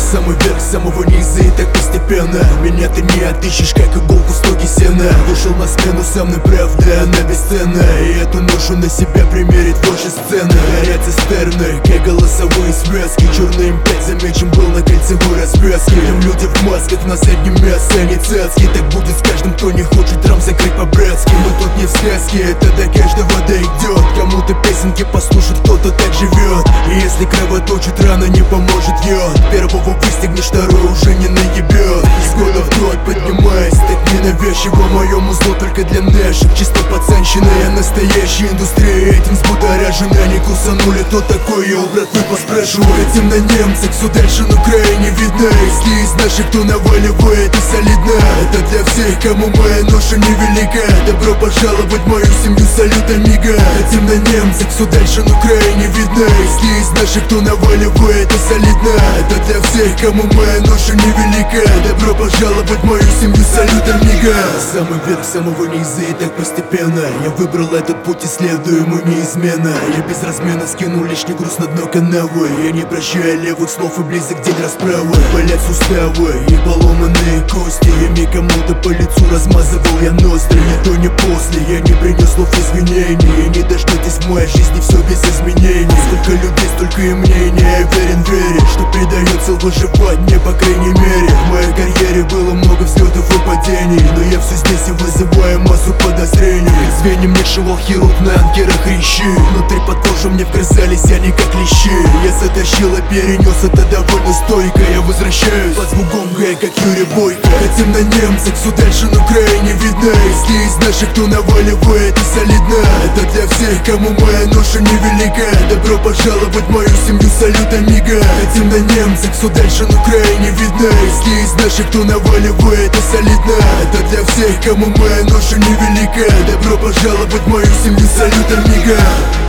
самый верх, самого низа и так постепенно. Меня ты не отыщешь, как иголку в стоге сена. Вышел на смену со мной правда, она бесценна, и эту ношу на себя примерить больше сцены. Горят цистерны, как голосовые связки. Черный М5 замечен был на кольцевой развязке. Там люди в масках, на заднем мясо, а не цацки. Так будет с каждым, кто не хочет рам закрыть по-братски. Мы тут не в сказке, это до каждого дойдет. Кому-то песенки послушать, кто-то так живет. И если кровоточит, рана не поможет йод. Первого выстегнешь, второй уже не наебет. Из года в год поднимаясь, так ненавязчиво моему зло только для наших. Чисто пацанщина, я настоящая индустрия. Этим взбудоражены, они кусанули, то такое. Я у братвы поспрашиваю, хотим на немцах, все дальше на Украине видно. Если из наших, кто наваливает и солидно. Это для всех, кому моя ноша невелика. Добро пожаловать в мою семью, салют, амиго. Хотим на немцах, все дальше на Украине видно. Если из наших, кто наваливает и солидно. Это для всех, кому моя ноша невелика. Добро пожаловать в мою семью, салют, амиго. Самый верх, самого низа и так постепенно. Я выбрал этот путь и следую ему неизменно. Я без размена скинул лишний груз на дно канавы. Я не прощаю левых слов и близок день расправы. Болят суставы и поломанные кости. Ими кому-то по лицу размазывал я ноздри. Не то не после, я не принес слов извинений. Не дождетесь в моей жизни, все без изменений. Сколько людей, столько и мнений. Я верен вере, что придается выживать мне, по крайней мере. В моей карьере было много взлетов и падений, но я все здесь и вызываю массу подозрений. Как звеньям не шивал хирург на анкерах хрящи. Внутри под кожу мне вгрызались они как лещи. Я затащил и перенес это довольно стойко. Я возвращаюсь под звук гонга, как Юрий Бойко. Хотим на немцах, все дальше на Украине видно. Если из наших, кто наваливает и солидно. Это для всех, кому моя ноша невелика. Добро пожаловать в мою семью, салют, амиго. Хотим на немцах, все дальше на Украине видно. Если из наших, кто наваливает и солидно. Это для всех, кому моя ноша невелика. Добро пожаловать в мою семью, салют, амиго.